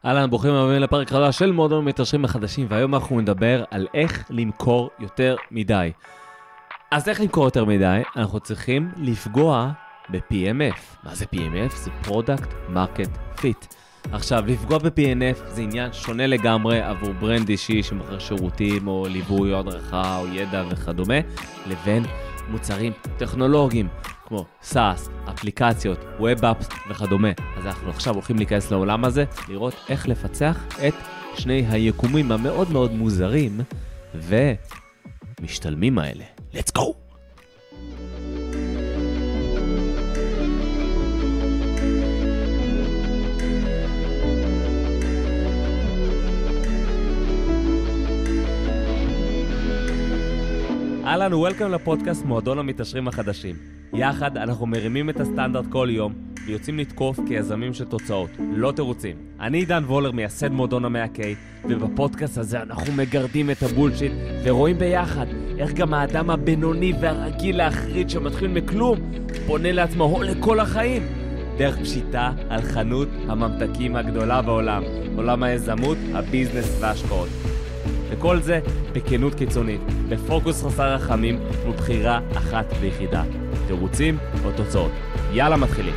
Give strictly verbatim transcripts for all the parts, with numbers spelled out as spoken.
אהלן, ברוכים הבאים לפרק חדש של מועדון המתעשרים החדשים, והיום אנחנו נדבר על איך למכור יותר מדי. אז איך למכור יותר מדי? אנחנו צריכים לפגוע ב-פי אם אף. מה זה פי אם אף? זה Product Market Fit. עכשיו, לפגוע ב-פי אם אף זה עניין שונה לגמרי עבור ברנד אישי שמוכר שירותים או ליווי או הדרכה או ידע וכדומה, לבין מוצרים טכנולוגיים כמו סאס, אפליקציות, ווב אפס וכדומה. אז אנחנו עכשיו הולכים להיכנס לעולם הזה, לראות איך לפצח את שני היקומים המאוד מאוד מוזרים ומשתלמים האלה. Let's go! אהלן ווולקאם לפודקאסט מועדון המתעשרים החדשים. יחד אנחנו מרימים את הסטנדרט כל יום ויוצאים לתקוף כיזמים של תוצאות, לא תירוצים. אני עידן וולר, מייסד מועדון ה-מאה קיי, ובפודקאסט הזה אנחנו מגרדים את הבולשיט ורואים ביחד איך גם האדם הבינוני והרגיל להחריד שמתחיל מכלום פונה לעצמו הון לכל החיים. דרך פשיטה על חנות הממתקים הגדולה בעולם, עולם היזמות, הביזנס וההשקעות. וכל זה בכנות קיצונית, בפוקוס חסר רחמים ובחירה אחת ויחידה. תירוצים או תוצאות. יאללה, מתחילים.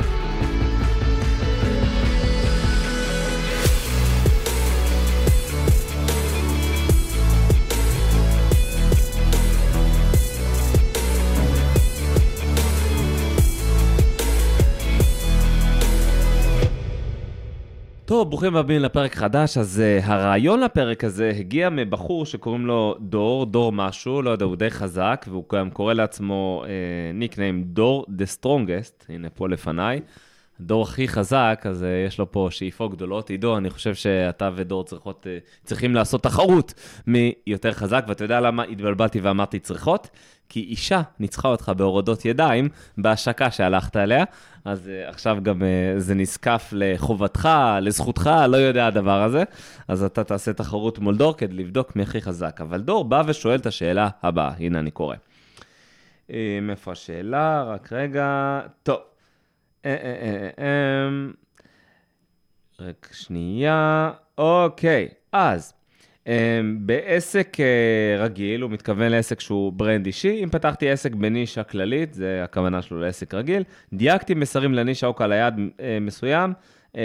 טוב, ברוכים הבאים לפרק חדש. אז uh, הרעיון לפרק הזה הגיע מבחור שקוראים לו דור, דור משהו, לא יודע, הוא די חזק, והוא גם קורא לעצמו ניקניים דור the strongest, הנה פה לפניי, דור הכי חזק, אז uh, יש לו פה שאיפות גדולות. עידו, אני חושב שאתה ודור צריכות, uh, צריכים לעשות תחרות מי יותר חזק, ואתה יודע למה התבלבלתי ואמרתי צריכות? כי אישה ניצחה אותך בהורדות ידיים בהשקה שהלכת עליה, אז uh, עכשיו גם uh, זה נזקף לחובתך, לזכותך, לא יודע הדבר הזה, אז אתה תעשה תחרות מול דור כדי לבדוק מי הכי חזק. אבל דור בא ושואל את השאלה הבאה, הנה אני קורא. מאיפה השאלה? רק רגע, טוב. רק שנייה, אוקיי, אז בעסק רגיל, הוא מתכוון לעסק שהוא ברנד אישי, אם פתחתי עסק בנישה כללית, זה הכוונה שלו לעסק רגיל, דייקתי מסרים לנישה או קהל יעד מסוים,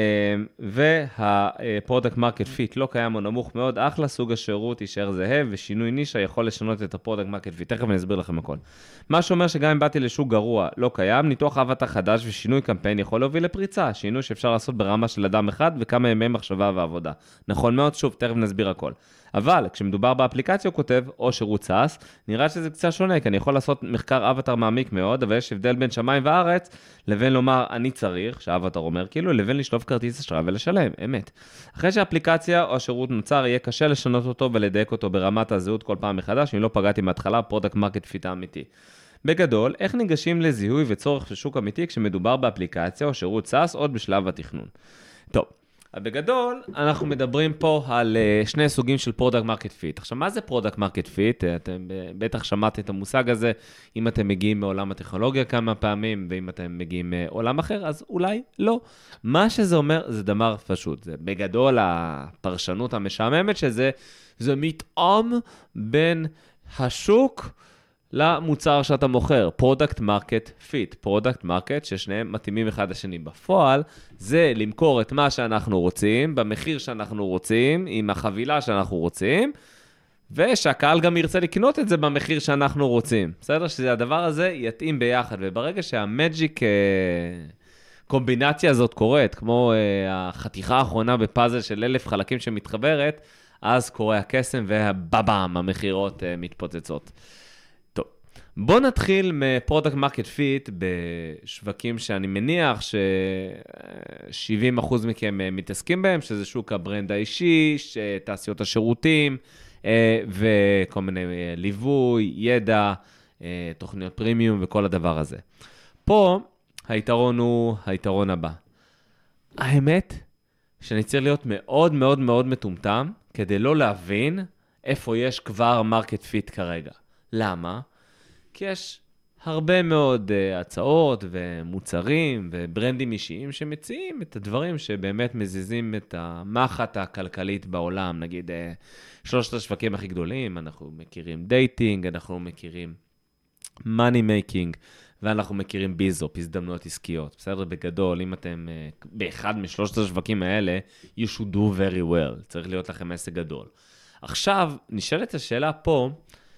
והפרודקט מרקט פיט לא קיים או נמוך מאוד, אחלה, סוג השירות יישאר זהה, ושינוי נישה יכול לשנות את הפרודקט מרקט פיט. תכף אני אסביר לכם הכל. מה שאומר שגם אם באתי לשוק גרוע לא קיים, ניתוח אבטר חדש ושינוי קמפיין יכול להוביל לפריצה, שינוי שאפשר לעשות ברמה של אדם אחד וכמה ימי מחשבה ועבודה. נכון מאוד, שוב, תכף נסביר הכל. אבל כשמדובר באפליקציה, הוא כותב, או שירות סאס, נראה שזה קצת שונה, כי אני יכול לעשות מחקר אבטר מעמיק מאוד, אבל יש הבדל בין שמיים וארץ, לבין לומר, אני צריך, שהאבטר אומר, כאילו, לבין לשלוף כרטיס אשראי ולשלם, אמת. אחרי שהאפליקציה או השירות נוצר, יהיה קשה לשנות אותו ולדייק אותו ברמת הזהות כל פעם מחדש, אם לא פגעתי מההתחלה, פרודקט מרקט פיט האמיתי. בגדול, איך ניגשים לזיהוי וצורך של שוק אמיתי כשמדובר באפליקציה או שירות סאס עוד בשלב התכנון? טוב. בגדול, אנחנו מדברים פה על שני סוגים של פרודקט מרקט פיט. עכשיו, מה זה פרודקט מרקט פיט? אתם בטח שמעתם את המושג הזה, אם אתם מגיעים מעולם הטכנולוגיה כמה פעמים, ואם אתם מגיעים מעולם אחר, אז אולי לא. מה שזה אומר, זה דבר פשוט. זה בגדול, הפרשנות המשעממת שזה, זה מתאם בין השוק למוצר שאתה מוכר, פרודקט מרקט פיט, פרודקט מרקט ששניהם מתאימים אחד לשני. בפועל זה למכור את מה שאנחנו רוצים, במחיר שאנחנו רוצים, עם החבילה שאנחנו רוצים, ושהקהל גם ירצה לקנות את זה במחיר שאנחנו רוצים. בסדר? שזה הדבר הזה יתאים ביחד, וברגע שהמג'יק קומבינציה הזאת קורית, כמו החתיכה האחרונה בפאזל של אלף חלקים שמתחברת, אז קורה הקסם והבאבאם, המחירות מתפוצצות. בוא נתחיל מפרודקט מרקט פיט בשווקים שאני מניח ש-שבעים אחוז מכם מתעסקים בהם, שזה שוק הברנד האישי, תעשיות השירותים, וכל מיני ליווי, ידע, תוכניות פרימיום וכל הדבר הזה. פה היתרון הוא היתרון הבא. האמת שאני צריך להיות מאוד מאוד מאוד מטומטם כדי לא להבין איפה יש כבר מרקט פיט כרגע. למה? כי יש הרבה מאוד uh, הצעות ומוצרים וברנדים אישיים שמציעים את הדברים שבאמת מזיזים את המחט הכלכלית בעולם. נגיד, uh, שלושת השווקים הכי גדולים, אנחנו מכירים דייטינג, אנחנו מכירים money making, ואנחנו מכירים ביזופ, הזדמנויות עסקיות. בסדר, בגדול, אם אתם uh, באחד משלושת השווקים האלה, you should do very well. צריך להיות לכם עסק גדול. עכשיו, נשאלת השאלה פה,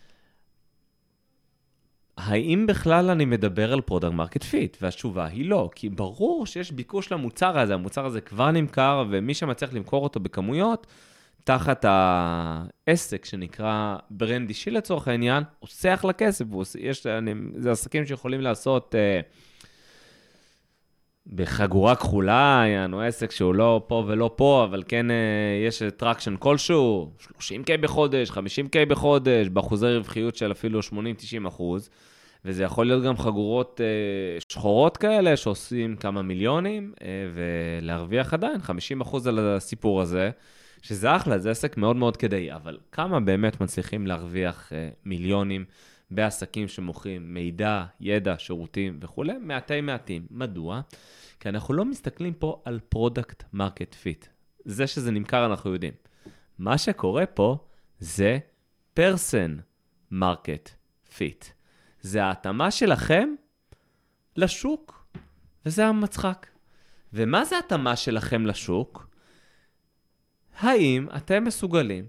האם בכלל אני מדבר על פרודקט מרקט פיט? והתשובה היא לא, כי ברור שיש ביקוש למוצר הזה, המוצר הזה כבר נמכר, ומי שמצליח למכור אותו בכמויות, תחת העסק שנקרא ברנד אישי לצורך העניין, עושה אחלה כסף, יש, אני, זה עסקים שיכולים לעשות אה, בחגורה כחולה, או עסק שהוא לא פה ולא פה, אבל כן אה, יש טרקשן כלשהו, שלושים קיי בחודש, חמישים קיי בחודש, באחוזי רווחיות של אפילו שמונים תשעים אחוז, וזה יכול להיות גם חגורות אה, שחורות כאלה, שעושים כמה מיליונים, אה, ולהרוויח עדיין חמישים אחוז על הסיפור הזה, שזה אחלה, זה עסק מאוד מאוד כדאי, אבל כמה באמת מצליחים להרוויח אה, מיליונים בעסקים שמוכרים מידע, ידע, שירותים וכו', מעטי מעטים. מדוע? כי אנחנו לא מסתכלים פה על פרודקט מרקט פיט. זה שזה נמכר אנחנו יודעים. מה שקורה פה זה פרסן מרקט פיט. זה ההתאמה שלכם לשוק, וזה המצחק. ומה זה ההתאמה שלכם לשוק? האם אתם מסוגלים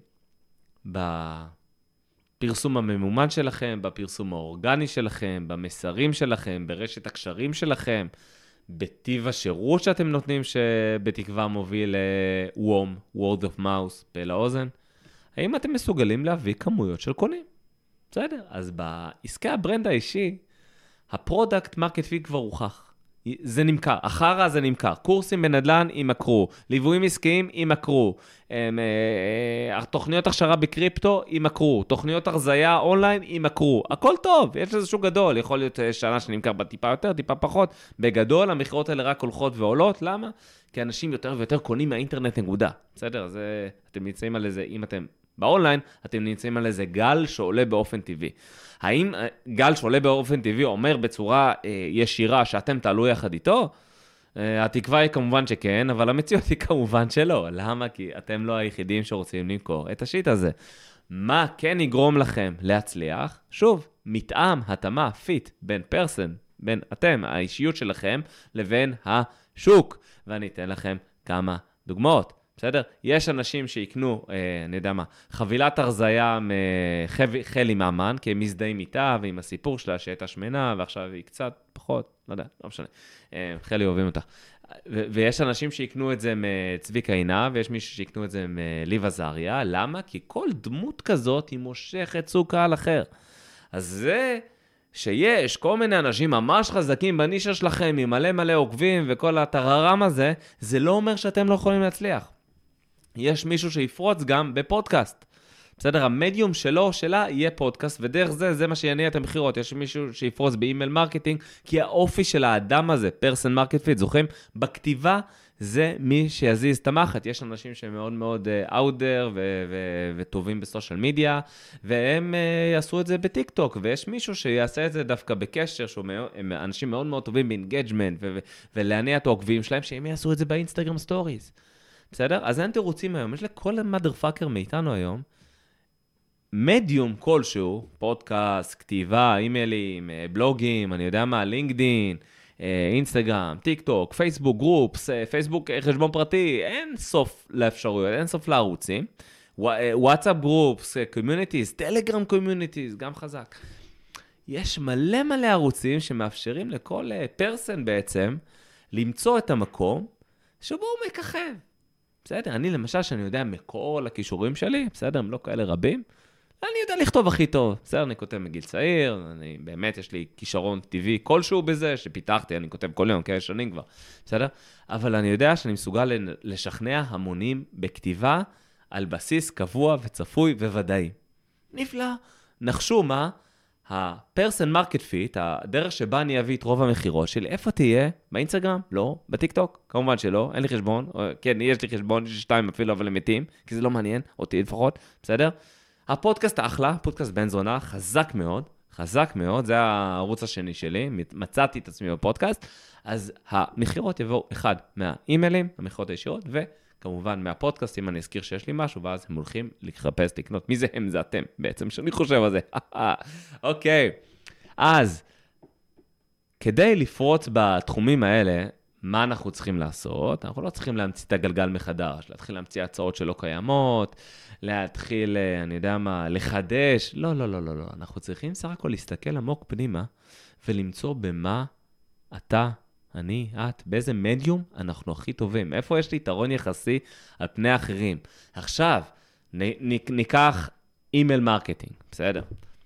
בפרסום הממומן שלכם, בפרסום האורגני שלכם, במסרים שלכם, ברשת הקשרים שלכם, בטיב השירות שאתם נותנים שבתקווה מוביל וום, word of mouth, פה לאוזן, האם אתם מסוגלים להביא כמויות של קונים? בסדר, אז בעסקי הברנד האישי, הפרודקט מרקט פיט כבר הוכח. זה נמכר, אחרה זה נמכר, קורסים בנדלן ימכרו, ליוויים עסקיים ימכרו, תוכניות הכשרה בקריפטו ימכרו, תוכניות הרזיה אונליין ימכרו, הכל טוב, יש לזה שוק גדול, יכול להיות שנה שנמכר בטיפה יותר, טיפה פחות, בגדול המכירות האלה רק הולכות ועולות, למה? כי אנשים יותר ויותר קונים מהאינטרנט נקודה, בסדר? אז אתם נמצאים על איזה, אם אתם באונליין, אתם נמצאים על איזה גל שעולה באופן טבעי. האם גל שעולה באופן טבעי אומר בצורה אה, ישירה שאתם תעלו יחד איתו? אה, התקווה היא כמובן שכן, אבל המציאות היא כמובן שלא. למה? כי אתם לא היחידים שרוצים למכור את השיט הזה. מה כן יגרום לכם להצליח? שוב, מתאם, התאמה, פיט, בין פרסן, בין אתם, האישיות שלכם, לבין השוק. ואני אתן לכם כמה דוגמאות. בסדר? יש אנשים שיקנו, אה, אני יודע מה, חבילת הרזיה מחלי מאמן, כי הם מזדהים איתה ועם הסיפור שלה שהייתה שמנה, ועכשיו היא קצת פחות, לא יודע, לא משנה. אה, חלי אוהבים אותה. ו- ויש אנשים שיקנו את זה מצביקה עינה, ויש מישהו שיקנו את זה מליב עזריה. למה? כי כל דמות כזאת היא מושכת סוג קהל אחר. אז זה שיש כל מיני אנשים ממש חזקים בנישה שלכם, עם מלא מלא עוקבים וכל הטררם הזה, זה לא אומר שאתם לא יכולים להצליח. יש מישהו שיפרוץ גם בפודקאסט. בסדר, המדיום שלו או שלה יהיה פודקאסט, ודרך זה, זה מה שיניע את המחירות. יש מישהו שיפרוץ באימייל מרקטינג, כי האופי של האדם הזה, פרסן מרקט פיט, זוכרים? בכתיבה זה מי שיזיז את המחט. יש אנשים שהם מאוד מאוד אאוטדר וטובים בסושיאל מדיה, והם uh, יעשו את זה בטיק טוק, ויש מישהו שיעשה את זה דווקא בקשר, שהם אנשים מאוד מאוד טובים באינגייג'מנט, ולהניע את העוקבים שלהם, שהם יעשו את זה באינסטגרם סטוריז. בסדר? אז אין תירוצים היום. יש לכל המאדר-פאקר מאיתנו היום, מדיום כלשהו, פודקאסט, כתיבה, אימיילים, בלוגים, אני יודע מה, לינקדין, אינסטגרם, טיק טוק, פייסבוק, גרופס, פייסבוק, חשבון פרטי, אין סוף לאפשרויות, אין סוף לערוצים. וואטסאפ גרופס, קומיוניטיז, טלגרם קומיוניטיז, גם חזק. יש מלא מלא ערוצים שמאפשרים לכל פרסן בעצם למצוא את המקום שבו הוא מככב. בסדר, אני למשל שאני יודע מכל הכישורים שלי, בסדר, הם לא כאלה רבים, אני יודע לכתוב הכי טוב. בסדר, אני כותב מגיל צעיר, אני, באמת יש לי כישרון טבעי כלשהו בזה, שפיתחתי, אני כותב כל יום, כאלה שנים כבר, בסדר? אבל אני יודע שאני מסוגל לשכנע המונים בכתיבה על בסיס קבוע וצפוי וודאי. נפלא. נחשו מה? הפרסן מרקט פיט, הדרך שבה אני אביא את רוב המחירות שלי, איפה תהיה? באינסטגרם? לא. בטיק טוק? כמובן שלא, אין לי חשבון. כן, יש לי חשבון, יש לי שתיים אפילו, אבל הם מתים, כי זה לא מעניין, אותי לפחות, בסדר? הפודקאסט אחלה, פודקאסט בן זונה, חזק מאוד, חזק מאוד, זה הערוץ השני שלי, מצאתי את עצמי בפודקאסט, אז המחירות יבואו אחד מהאימיילים, המחירות הישירות, וכמובן מהפודקאסט, אם אני אזכיר שיש לי משהו, ואז הם הולכים לחפש לקנות. מי זה הם? זה אתם, בעצם, שאני חושב על זה. אוקיי, אז, כדי לפרוץ בתחומים האלה, מה אנחנו צריכים לעשות? אנחנו לא צריכים להמציא את הגלגל מחדש, להתחיל להמציא הצעות שלא קיימות, להתחיל, אני יודע מה, לחדש. לא, לא, לא, לא, לא. אנחנו צריכים סך הכל להסתכל עמוק פנימה, ולמצוא במה אתה, אני, את, באיזה מדיום אנחנו הכי טובים. איפה יש לי יתרון יחסי על פני אחרים. עכשיו, נ, נ, ניקח אימייל מרקטינג, בסדר?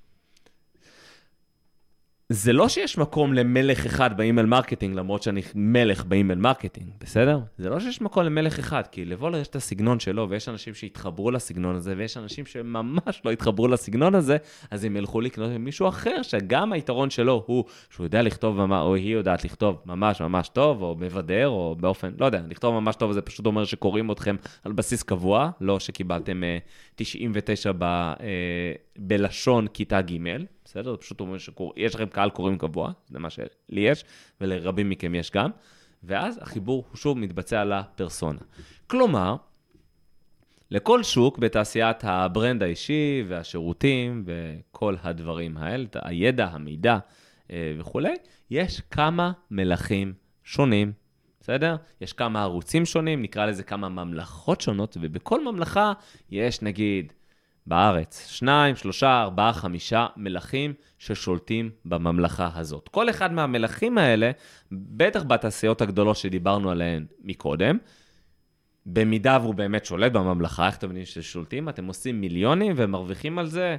זה לא שיש מקום למלך אחד באימייל מרקטינג, למרות שאני מלך באימייל מרקטינג, בסדר? זה לא שיש מקום למלך אחד, כי לבולר יש את הסגנון שלו, ויש אנשים שהתחברו לסגנון הזה, ויש אנשים שממש לא התחברו לסגנון הזה, אז הם ילכו לקנות מישהו אחר, שגם היתרון שלו הוא שהוא יודע לכתוב, או היא יודעת לכתוב ממש ממש טוב, או מבדר, או באופן, לא יודע, לכתוב ממש טוב, זה פשוט אומר שקוראים אתכם על בסיס קבוע, לא שקיבלתם תשעים ותשע ב, בלשון כיתה ג', בסדר? זה פשוט אומר שיש לכם קהל קוראים קבוע, זה מה שלי יש, ולרבים מכם יש גם, ואז החיבור הוא שוב מתבצע לפרסונה. כלומר, לכל שוק בתעשיית הברנד האישי והשירותים וכל הדברים האלה, הידע, המידע וכו', יש כמה מלכים שונים, בסדר? יש כמה ערוצים שונים, נקרא לזה כמה ממלכות שונות, ובכל ממלכה יש נגיד בארץ שניים, שלושה, ארבעה, חמישה מלכים ששולטים בממלכה הזאת. כל אחד מהמלכים האלה, בטח בתעשיות הגדולות שדיברנו עליהן מקודם, במידה והוא באמת שולט בממלכה, איך אתם יודעים ששולטים? אתם עושים מיליונים ומרוויחים על זה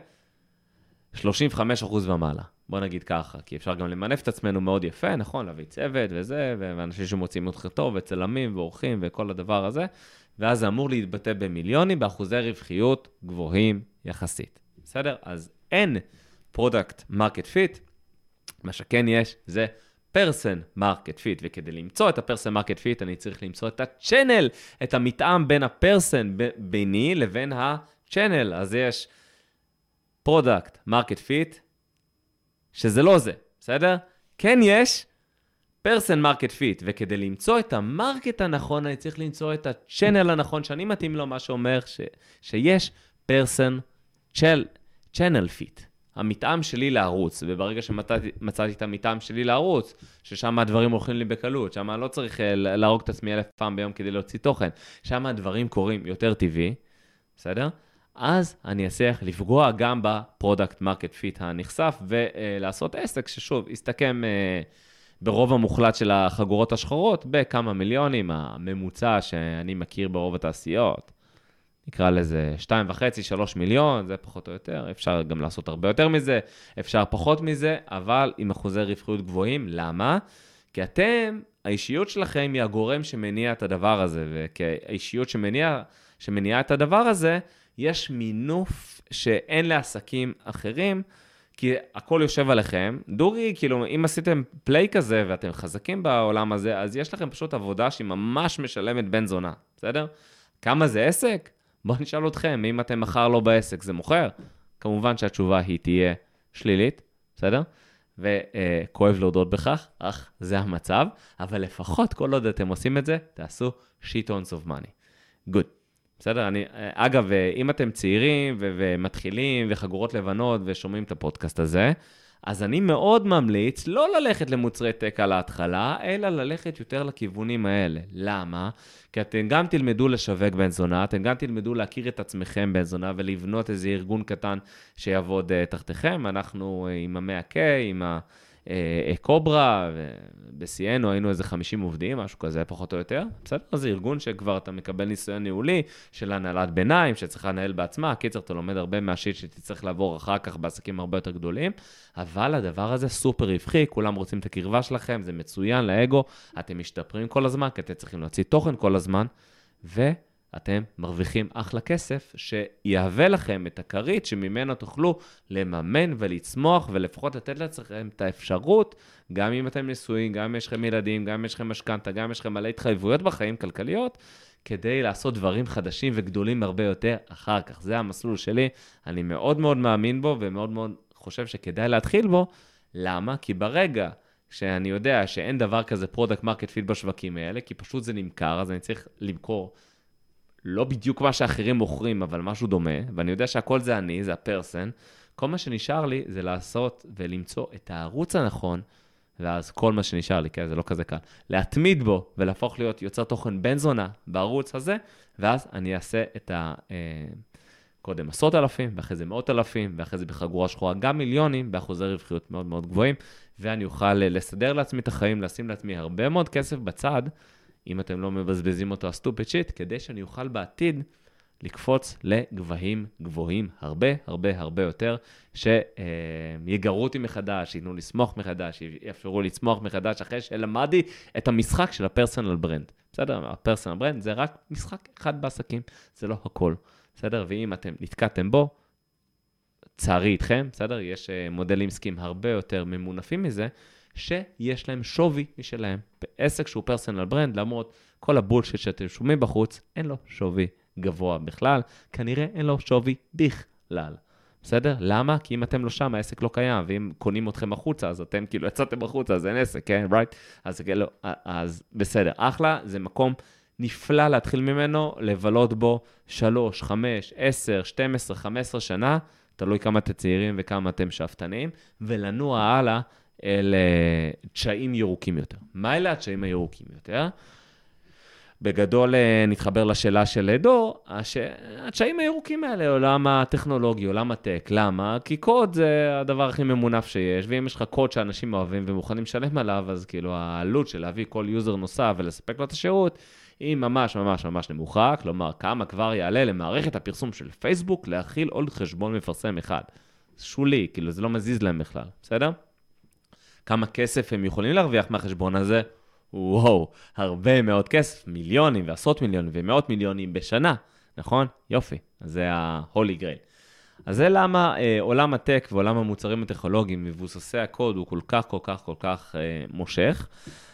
שלושים וחמישה אחוז ומעלה. בוא נגיד ככה, כי אפשר גם למנף את עצמנו מאוד יפה, נכון? להביא צוות וזה, ואנשים שמוצאים אותך טוב, וצלמים ואורחים וכל הדבר הזה, ואז זה אמור להתבטא במיליונים, באחוזי רווחיות גבוהים יחסית. בסדר? אז אין פרודקט מרקט פיט, מה שכן יש זה פרסן מרקט פיט, וכדי למצוא את הפרסן מרקט פיט, אני צריך למצוא את הצ'אנל, את המתאם בין הפרסן ביני לבין הצ'אנל. אז יש פרודקט מרקט פיט, שזה לא זה, בסדר? כן יש פרסן מרקט פיט, וכדי למצוא את המרקט הנכון, אני צריך למצוא את הצ'אנל הנכון, שאני מתאים לו מה שאומר ש, שיש פרסן צ'אנל פיט, המתאם שלי לערוץ, וברגע שמצאתי את המתאם שלי לערוץ, ששם הדברים הולכים לי בקלות, שם אני לא צריך להרוג את עצמי אלף פעם ביום כדי להוציא תוכן, שם הדברים קורים יותר טבעי, בסדר? אז אני אצליח לפגוע גם בפרודקט מרקט פיט הנחשף, ולעשות עסק ששוב, יסתכם ברוב המוחלט של החגורות השחורות, בכמה מיליונים, הממוצע שאני מכיר ברוב התעשיות, נקרא לזה שתיים וחצי, שלוש מיליון, זה פחות או יותר, אפשר גם לעשות הרבה יותר מזה, אפשר פחות מזה, אבל עם אחוזי רווחיות גבוהים, למה? כי אתם, האישיות שלכם היא הגורם שמניע את הדבר הזה, וכאישיות שמניע, שמניע את הדבר הזה, יש מינוף שאין לעסקים אחרים, כי הכל יושב עליכם. דורי, כאילו, אם עשיתם פליי כזה ואתם חזקים בעולם הזה, אז יש לכם פשוט עבודה שהיא ממש משלמת בן זונה, בסדר? כמה זה עסק? בואו נשאל אתכם, אם אתם מחר לא בעסק, זה מוכר? כמובן שהתשובה היא תהיה שלילית, בסדר? וכואב להודות בכך, אך זה המצב, אבל לפחות כל עוד אתם עושים את זה, תעשו shit tons of money. Good. בסדר? אני, אגב, אם אתם צעירים ו- ומתחילים וחגורות לבנות ושומעים את הפודקאסט הזה, אז אני מאוד ממליץ לא ללכת למוצרי טק על ההתחלה, אלא ללכת יותר לכיוונים האלה. למה? כי אתם גם תלמדו לשווק בן זונה, אתם גם תלמדו להכיר את עצמכם בן זונה ולבנות איזה ארגון קטן שיעבוד תחתיכם. אנחנו עם ה-מאה קיי, עם ה... קוברה, בסיינו היינו איזה חמישים עובדים, משהו כזה פחות או יותר. בסדר? זה ארגון שכבר אתה מקבל ניסיון ניהולי של הנהלת ביניים, שצריכה לנהל בעצמה. קיצר, אתה לומד הרבה מהשיט שתצטרך לעבור אחר כך בעסקים הרבה יותר גדולים, אבל הדבר הזה סופר רווחי, כולם רוצים את הקרבה שלכם, זה מצוין לאגו, אתם משתפרים כל הזמן, כי אתם צריכים להוציא תוכן כל הזמן, ו... אתם מרוויחים אחלה כסף שיהווה לכם את הכרית שממנו תוכלו לממן ולצמוח ולפחות לתת לעצמכם את האפשרות, גם אם אתם נשואים, גם אם יש לכם ילדים, גם אם יש לכם משכנתה, גם אם יש לכם מלא התחייבויות בחיים כלכליות, כדי לעשות דברים חדשים וגדולים הרבה יותר אחר כך. זה המסלול שלי, אני מאוד מאוד מאמין בו ומאוד מאוד חושב שכדאי להתחיל בו. למה? כי ברגע שאני יודע שאין דבר כזה פרודקט מרקט פיט בשווקים האלה, כי פשוט זה נמכר, אז אני צריך למכור לא בדיוק מה שאחרים מוכרים, אבל משהו דומה, ואני יודע שהכל זה אני, זה הפרסן, כל מה שנשאר לי זה לעשות ולמצוא את הערוץ הנכון, ואז כל מה שנשאר לי, כן, זה לא כזה קל, להתמיד בו ולהפוך להיות יוצר תוכן בן זונה בערוץ הזה, ואז אני אעשה את ה... קודם עשרות אלפים, ואחרי זה מאות אלפים, ואחרי זה בחגורה שחורה גם מיליונים, באחוזי רווחיות מאוד מאוד גבוהים, ואני אוכל לסדר לעצמי את החיים, לשים לעצמי הרבה מאוד כסף בצד, אם אתם לא מבזבזים אותו הסטופד שיט, כדי שאני אוכל בעתיד לקפוץ לגבהים גבוהים הרבה הרבה הרבה יותר, שיגרו אותי מחדש, ייתנו לסמוך מחדש, יאפשרו לצמוח מחדש, אחרי שלמדתי את המשחק של הפרסונל ברנד. בסדר? הפרסונל ברנד זה רק משחק אחד בעסקים, זה לא הכל. בסדר? ואם אתם נתקעתם בו, צערי איתכם, בסדר? יש מודלים עסקיים הרבה יותר ממונפים מזה, שיש להם שווי משלהם. בעסק שהוא פרסונל ברנד, למרות כל הבולשיט שאתם שומעים בחוץ, אין לו שווי גבוה בכלל, כנראה אין לו שווי בכלל. בסדר? למה? כי אם אתם לא שם, העסק לא קיים, ואם קונים אתכם החוצה, אז אתם כאילו יצאתם החוצה, אז אין עסק, כן? right? אז, כאילו, אז בסדר. אחלה, זה מקום נפלא להתחיל ממנו, לבלות בו שלוש, חמש, עשר, שתים עשרה, חמש עשרה שנה, תלוי כמה אתם צעירים וכמה אתם שאפתניים, ולנוע הלאה אל תשעים ירוקים יותר. מה אלה התשעים הירוקים יותר? בגדול נתחבר לשאלה של דור, התשעים הירוקים האלה, עולם הטכנולוגי, עולם הטק, למה? כי קוד זה הדבר הכי ממונף שיש, ואם יש לך קוד שאנשים אוהבים ומוכנים לשלם עליו, אז כאילו העלות של להביא כל יוזר נוסף ולספק לו את השירות, היא ממש ממש ממש נמוכה, כלומר כמה כבר יעלה למערכת הפרסום של פייסבוק להכיל עוד חשבון מפרסם אחד. זה שולי, כאילו זה לא מזיז להם בכלל, בסדר? כמה כסף הם יכולים להרוויח מהחשבון הזה? וואו, הרבה מאוד כסף, מיליונים ועשרות מיליונים ומאות מיליונים בשנה, נכון? יופי, אז זה ה-Holy Grail. אז זה למה אה, עולם הטק ועולם המוצרים הטכנולוגיים מבוססי הקוד הוא כל כך כל כך כל כך אה, מושך,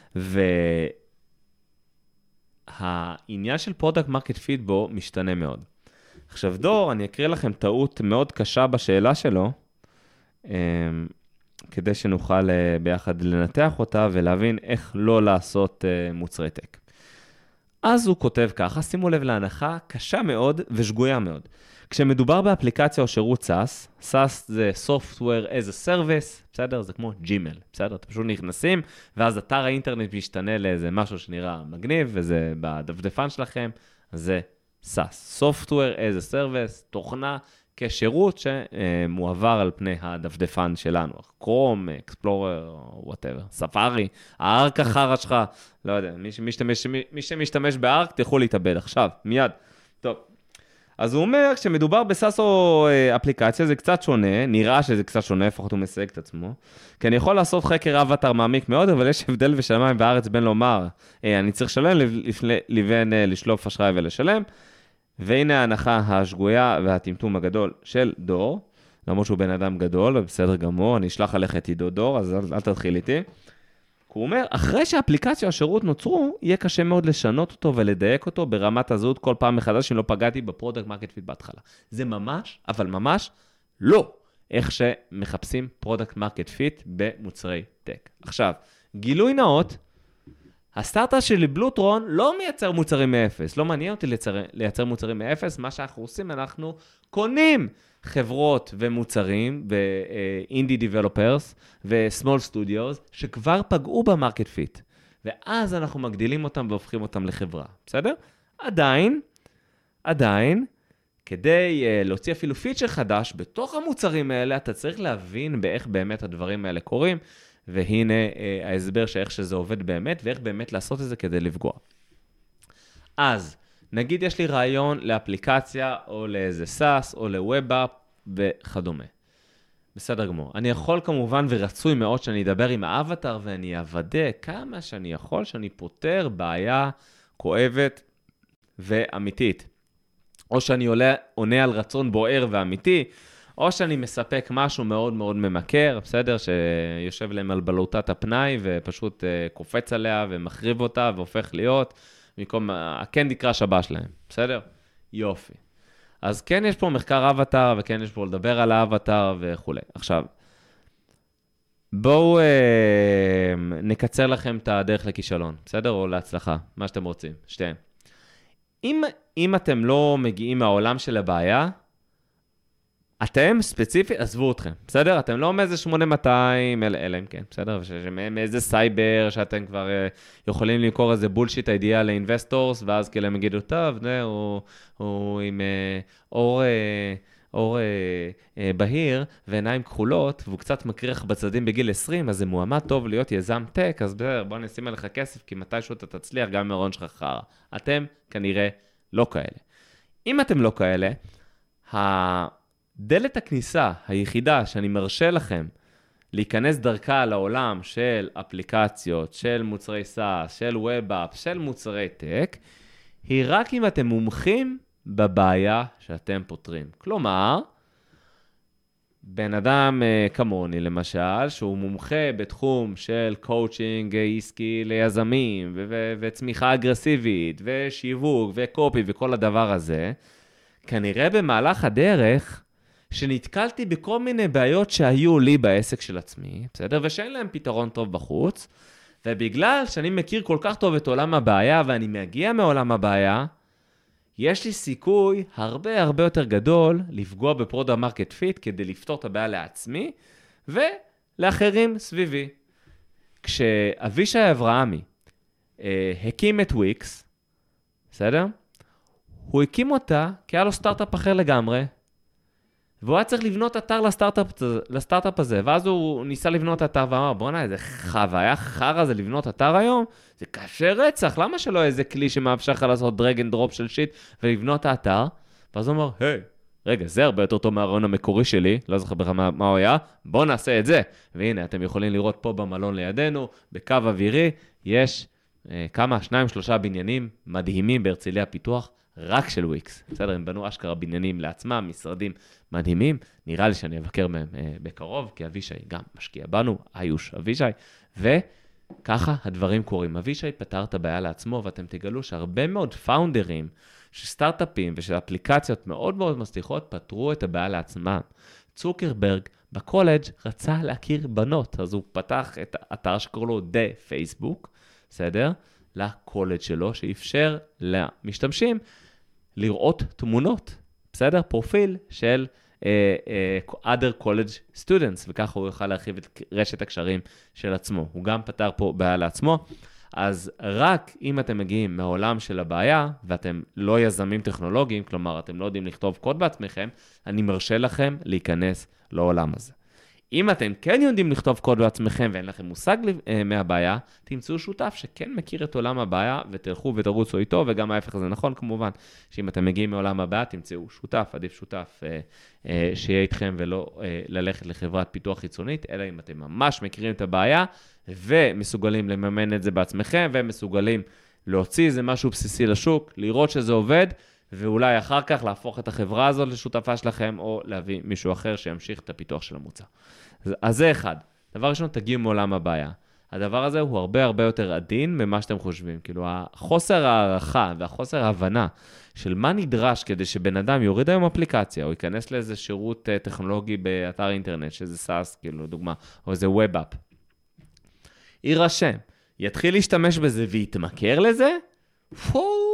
והעניין של פרודקט מרקט פיט בו משתנה מאוד. עכשיו דור, אני אקריא לכם טעות מאוד קשה בשאלה שלו, אה, כדי שנוכל ביחד לנתח אותה ולהבין איך לא לעשות מוצרי טק. אז הוא כותב ככה, שימו לב להנחה קשה מאוד ושגויה מאוד. כשמדובר באפליקציה או שירות סאס, סאס זה Software as a Service, בסדר? זה כמו ג'ימל, בסדר? אתם פשוט נכנסים, ואז אתר האינטרנט משתנה לאיזה משהו שנראה מגניב, וזה בדפדפן שלכם, אז זה סאס, Software as a Service, תוכנה, כשירות שמועבר על פני הדפדפן שלנו, קרום, אקספלורר, whatever, ספארי, הארק החרה שלך, לא יודע, מי שמשתמש, מי שמשתמש בארק, תלכו להתאבד עכשיו, מיד. טוב, אז הוא אומר, כשמדובר בסאס או אפליקציה, זה קצת שונה, נראה שזה קצת שונה, לפחות הוא מסייג את עצמו, כי אני יכול לעשות חקר אבטר מעמיק מאוד, אבל יש הבדל בשמיים בארץ בין לומר, אני צריך לשלם לבין לשלוף אשראי ולשלם, והנה ההנחה השגויה והטמטום הגדול של דור, למרות שהוא בן אדם גדול, בסדר גמור, אני אשלח עליך את עידו דור, אז אל, אל תתחיל איתי. הוא אומר, אחרי שהאפליקציה או השירות נוצרו, יהיה קשה מאוד לשנות אותו ולדייק אותו ברמת הזהות כל פעם מחדש, אם לא פגעתי בפרודקט מרקט פיט בהתחלה. זה ממש, אבל ממש לא איך שמחפשים פרודקט מרקט פיט במוצרי טק. עכשיו, גילוי נאות, הסטארט-אפ שלי בלוטרון לא מייצר מוצרים מאפס, לא מעניין אותי לייצר, לייצר מוצרים מאפס, מה שאנחנו עושים, אנחנו קונים חברות ומוצרים ואינדי דיבלופרס וסמול סטודיוס שכבר פגעו במרקט פיט, ואז אנחנו מגדילים אותם והופכים אותם לחברה, בסדר? עדיין, עדיין, כדי uh, להוציא אפילו פיצ'ר חדש בתוך המוצרים האלה, אתה צריך להבין באיך באמת הדברים האלה קורים, והנה אה, ההסבר שאיך שזה עובד באמת, ואיך באמת לעשות את זה כדי לפגוע. אז, נגיד יש לי רעיון לאפליקציה, או לאיזה סאס, או לווב-אפ, וכדומה. בסדר גמור. אני יכול כמובן ורצוי מאוד שאני אדבר עם האבטר, ואני אוודא כמה שאני יכול, שאני פותר בעיה כואבת ואמיתית. או שאני עולה, עונה על רצון בוער ואמיתי, או שאני מספק משהו מאוד מאוד ממכר, בסדר? שיושב להם על בלוטת הפנאי ופשוט קופץ עליה ומחריב אותה והופך להיות במקום הקנדי קראש הבא שלהם, בסדר? יופי. אז כן יש פה מחקר אבטר וכן יש פה לדבר על האבטר וכו'. עכשיו, בואו אה, נקצר לכם את הדרך לכישלון, בסדר? או להצלחה, מה שאתם רוצים, שתיהם. אם, אם אתם לא מגיעים מהעולם של הבעיה, אתם ספציפית, עזבו אתכם, בסדר? אתם לא מאיזה שמונה מאתיים, אלא אם כן, בסדר? מאיזה סייבר שאתם כבר יכולים למכור איזה בולשיט אידיאה לאינבסטורס, ואז כאילו הם יגידו, טוב, הוא, הוא עם אור, אור בהיר ועיניים כחולות, והוא קצת מקריח בצדים בגיל עשרים, אז זה מועמד טוב להיות יזם טק, אז בסדר, בוא נשים עליך כסף, כי מתישהו אתה תצליח גם מהרעיון שלך חרא. אתם כנראה לא כאלה. אם אתם לא כאלה, ה... דלת הכניסה היחידה שאני מרשה לכם להיכנס דרכה לעולם של אפליקציות, של מוצרי סאס, של ווב-אפ, של מוצרי טק, היא רק אם אתם מומחים בבעיה שאתם פותרים. כלומר, בן אדם כמוני למשל, שהוא מומחה בתחום של קואוצ'ינג עסקי ליזמים, ו- ו- וצמיחה אגרסיבית, ושיווק, וקופי, וכל הדבר הזה, כנראה במהלך הדרך, שנתקלתי בכל מיני בעיות שהיו לי בעסק של עצמי, בסדר? ושאין להם פתרון טוב בחוץ, ובגלל שאני מכיר כל כך טוב את עולם הבעיה, ואני מגיע מעולם הבעיה, יש לי סיכוי הרבה הרבה יותר גדול לפגוע בפרודקט מרקט פיט, כדי לפתור את הבעיה לעצמי, ולאחרים סביבי. כשאבישי אברהמי אה, הקים את וויקס, בסדר? הוא הקים אותה כי היה לו סטארט-אפ אחר לגמרי, והוא היה צריך לבנות אתר לסטארט-אפ, לסטארט-אפ הזה, ואז הוא ניסה לבנות אתר, ואמר, בוא'נה, איזה חוויה חרא זה לבנות אתר היום, זה קשה רצח, למה שלא איזה כלי שמאפשר לך לעשות דרג אנד דרופ של שיט, ולבנות האתר? ואז הוא אמר, היי, רגע, זה הרבה יותר טוב מהרעיון המקורי שלי, לא זוכר בכלל מה, מה הוא היה, בואו נעשה את זה. והנה, אתם יכולים לראות פה במלון לידינו, בקו אווירי, יש אה, כמה, שניים, שלושה בניינים מדהימים בהרצליה פיתוח, רק של וויקס. בסדר, הם בנו אשכרה בניינים לעצמם, משרדים מדהימים. נראה לי שאני אבקר מהם אה, בקרוב, כי אבישי גם משקיע בנו, איוש אבישי, וככה הדברים קורים. אבישי פתר את הבעיה לעצמו, ואתם תגלו שהרבה מאוד פאונדרים, שסטארט-אפים ושל אפליקציות מאוד מאוד מצליחות, פתרו את הבעיה לעצמם. צוקרברג בקולג' רצה להכיר בנות, אז הוא פתח את האתר שקורא לו The Facebook, בסדר? לקולג' שלו, שאפשר למשתמשים לראות תמונות, בסדר? פרופיל של uh, uh, other college students, וככה הוא יוכל להרחיב את רשת הקשרים של עצמו. הוא גם פתר פה בעיה לעצמו, אז רק אם אתם מגיעים מהעולם של הבעיה, ואתם לא יזמים טכנולוגיים, כלומר, אתם לא יודעים לכתוב קוד בעצמכם, אני מרשה לכם להיכנס לעולם הזה. אם אתם כן יודעים לכתוב קוד בעצמכם ואין לכם מושג מהבעיה, תמצאו שותף שכן מכיר את עולם הבעיה ותלכו ותרוצו איתו, וגם ההפך זה נכון כמובן, שאם אתם מגיעים מעולם הבעיה, תמצאו שותף, עדיף שותף אה, אה, שיהיה איתכם ולא אה, ללכת לחברת פיתוח חיצונית, אלא אם אתם ממש מכירים את הבעיה ומסוגלים לממן את זה בעצמכם, ומסוגלים להוציא איזה משהו בסיסי לשוק, לראות שזה עובד, ואולי אחר כך להפוך את החברה הזאת לשותפה שלכם, או להביא מישהו אחר שימשיך את הפיתוח של המוצר. אז, אז זה אחד. דבר ראשון, תגיעו מעולם הבעיה. הדבר הזה הוא הרבה הרבה יותר עדין ממה שאתם חושבים. כאילו, החוסר הערכה והחוסר ההבנה של מה נדרש כדי שבן אדם יוריד היום אפליקציה, או ייכנס לאיזה שירות טכנולוגי באתר אינטרנט, שזה סאס, כאילו, דוגמה, או איזה ווב-אפ. יירשם, יתחיל להשתמש בזה ויתמכר לזה, פוי!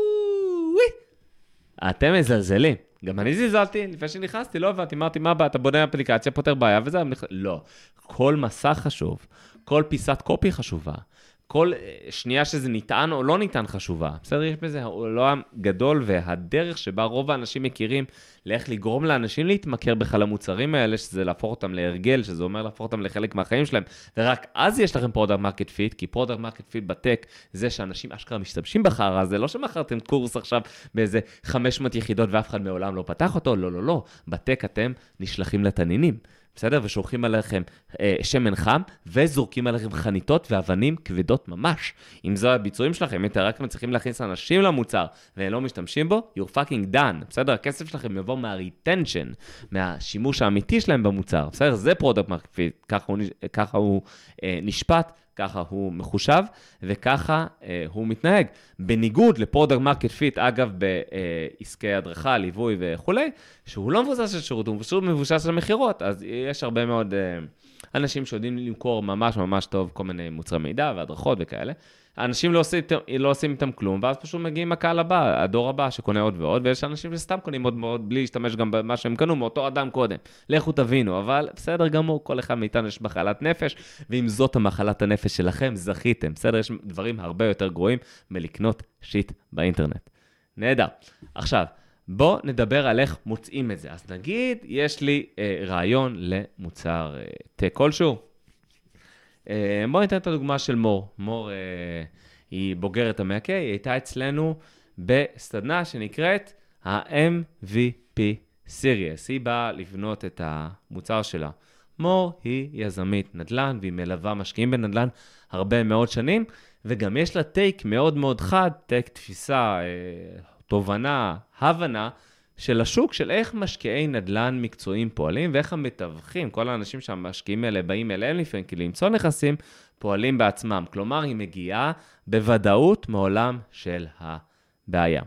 אתם מזלזלים. גם אני זלזלתי, לפני שנכנסתי, לא הבנתי, אמרתי, מה אתה בונה אפליקציה, פותר בעיה, וזה, לא. כל מסע חשוב, כל פיסת קופי חשובה, כל שנייה שזה ניתן או לא ניתן חשובה. בסדר, יש בזה העולם גדול, והדרך שבה רוב האנשים מכירים לאיך לגרום לאנשים להתמכר בכלל המוצרים האלה, שזה להפוך אותם להרגל, שזה אומר להפוך אותם לחלק מהחיים שלהם, ורק אז יש לכם פרודקט מרקט פיט, כי פרודקט מרקט פיט בטק, זה שאנשים אשכרה משתמשים בחרה, זה לא שמכרתם קורס עכשיו באיזה חמש מאות יחידות ואף אחד מעולם לא פתח אותו, לא, לא, לא. בטק אתם נשלחים לתנינים. בסדר? ושולחים עליכם אה, שמן חם, וזורקים עליכם חניתות ואבנים כבדות ממש. אם זו הביצועים שלכם, אם אתם רק מצליחים להכניס אנשים למוצר, והם לא משתמשים בו, you're fucking done. בסדר? הכסף שלכם יבוא מה-retention, מהשימוש האמיתי שלהם במוצר. בסדר? זה פרודקט מרקט פיט, ככה הוא, ככה הוא אה, נשפט. ככה הוא מחושב, וככה אה, הוא מתנהג. בניגוד לפרודקט מרקט פיט, אגב, בעסקי הדרכה, ליווי וכולי, שהוא לא מבוסס על שירות, הוא פשוט מבוסס על מחירות, אז יש הרבה מאוד אה, אנשים שיודעים למכור ממש ממש טוב כל מיני מוצרי מידע והדרכות וכאלה. האנשים לא עושים, לא עושים איתם כלום, ואז פשוט מגיעים הקהל הבא, הדור הבא שקונה עוד ועוד, ויש אנשים שסתם קונים עוד מאוד, בלי להשתמש גם במה שהם קנו, מאותו אדם קודם. לכו תבינו, אבל בסדר גמור, כל אחד מאיתנו יש מחלת נפש, ואם זאת המחלת הנפש שלכם, זכיתם. בסדר, יש דברים הרבה יותר גרועים מלקנות שיט באינטרנט. נהדר. עכשיו, בוא נדבר על איך מוצאים את זה. אז נגיד, יש לי אה, רעיון למוצר אה, טק כלשהו. בואו ניתן את הדוגמה של מור. מור היא בוגרת המאה-K, היא הייתה אצלנו בסדנה שנקראת ה-אם וי פי Series. היא באה לבנות את המוצר שלה. מור היא יזמית נדל"ן, והיא מלווה משקיעים בנדל"ן הרבה מאוד שנים, וגם יש לה טייק מאוד מאוד חד, טייק תפיסה, תובנה, הבנה, של השוק, של איך משקיעי נדל"ן מקצועיים פועלים, ואיך המתווכים, כל האנשים שהמשקיעים האלה באים אליהם לפעמים, כי למצוא נכסים, פועלים בעצמם. כלומר, היא מגיעה בוודאות מעולם של הבעיה.